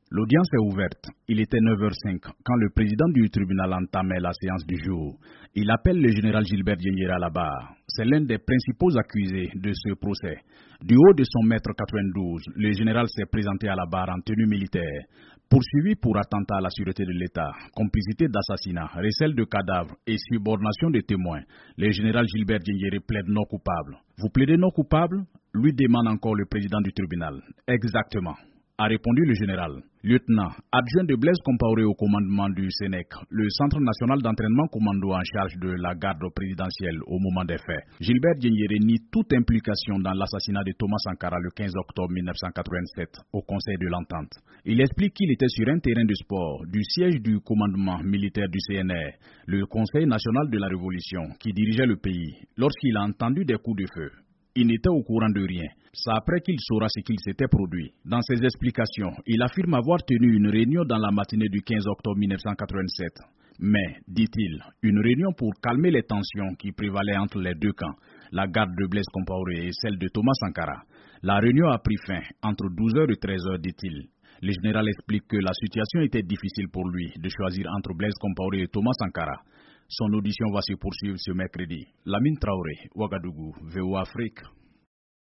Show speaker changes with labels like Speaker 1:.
Speaker 1: L'audience est ouverte. Il était 9h05 quand le président du tribunal entamait la séance du jour. Il appelle le général Gilbert Diendéré à la barre. C'est l'un des principaux accusés de ce procès. Du haut de son mètre 92, le général s'est présenté à la barre en tenue militaire. Poursuivi pour attentat à la sûreté de l'État, complicité d'assassinat, recel de cadavres et subordination de témoins, le général Gilbert Diendéré plaide non coupable. Vous plaidez non coupable? Lui demande encore le président du tribunal. Exactement, a répondu le général. Lieutenant, adjoint de Blaise Compaoré au commandement du SENEC, le Centre national d'entraînement commando en charge de la garde présidentielle au moment des faits. Gilbert Diendéré nie toute implication dans l'assassinat de Thomas Sankara le 15 octobre 1987 au Conseil de l'Entente. Il explique qu'il était sur un terrain de sport du siège du commandement militaire du CNR, le Conseil national de la Révolution, qui dirigeait le pays, lorsqu'il a entendu des coups de feu. Il n'était au courant de rien. C'est après qu'il saura ce qu'il s'était produit. Dans ses explications, il affirme avoir tenu une réunion dans la matinée du 15 octobre 1987. Mais, dit-il, une réunion pour calmer les tensions qui prévalaient entre les deux camps, la garde de Blaise Compaoré et celle de Thomas Sankara. La réunion a pris fin entre 12h et 13h, dit-il. Le général explique que la situation était difficile pour lui de choisir entre Blaise Compaoré et Thomas Sankara. Son audition va se poursuivre ce mercredi. Lamine Traoré, Ouagadougou, VOA Afrique.